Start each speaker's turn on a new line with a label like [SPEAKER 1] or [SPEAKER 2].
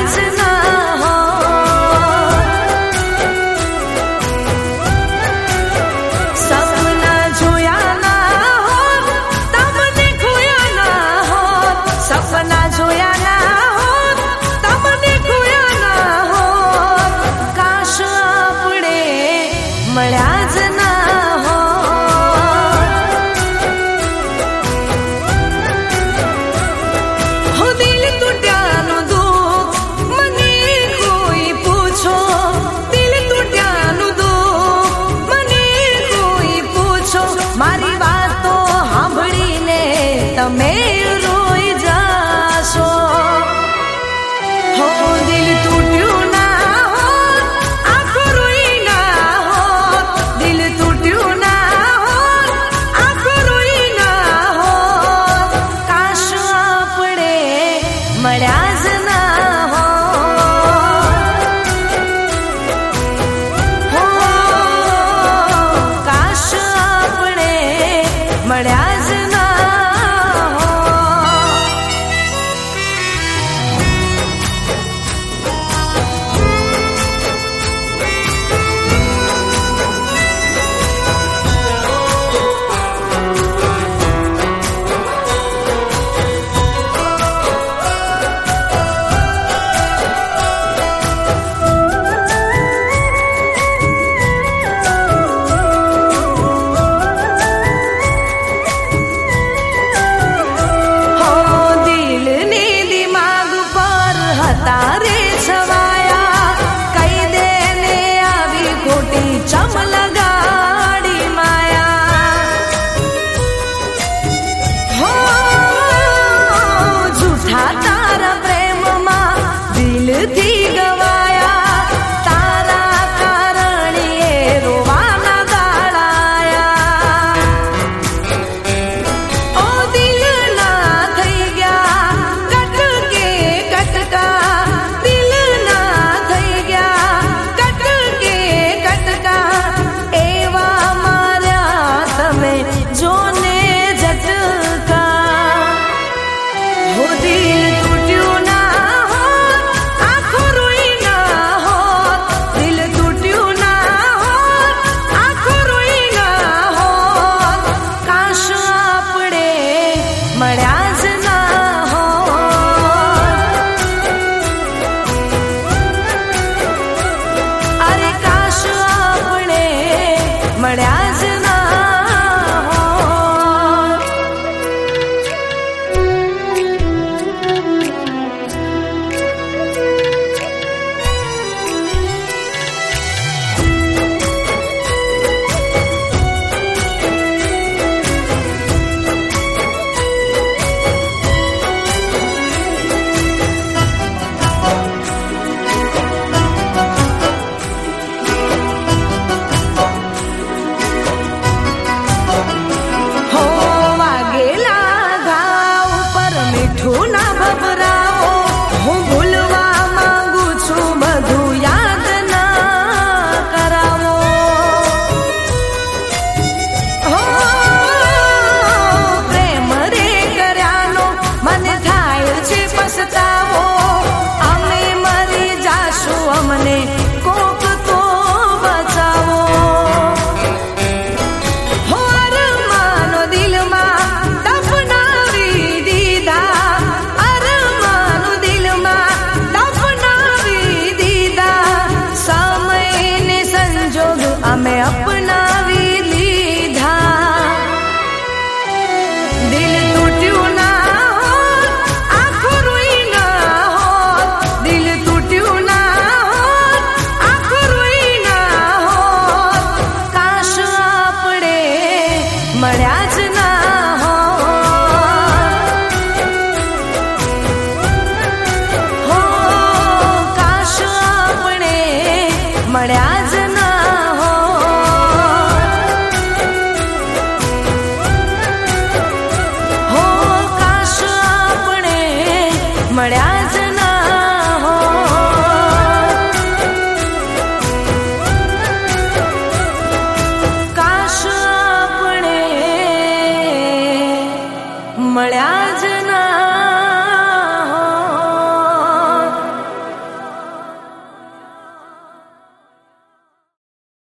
[SPEAKER 1] મળ્યા જ ના હો. સપના જોયા ના હો, તમને ખોયા ના હો. સપના જોયા ના હો, તમને ખોયા ના હો. કાશ આપણે મળ્યા જ ના હો. હો દિલ તૂટ્યાનું દુઃખ મને કોઈ પૂછો. દિલ તૂટ્યાનું દુઃખ મને કોઈ પૂછો. મારી વાતો સાંભળીને તમે રોઈ જાશો. હો દિલ તૂટ્યું ના હો, આંખો રોઈ ના હો. દિલ તૂટ્યું ના હો, આંખો રોઈ ના હો. કાશ આપણે મળ્યા જ ના હો. હો કાશ આપણે મળ્યા જ ના હો. હો દિલની દિમાગ પર હતા રે છવાયા. કઈ દેને આવી ખોટી ચમલગાડી માયા. હો જૂઠા તારા પ્રેમમાં દિલથી ગવા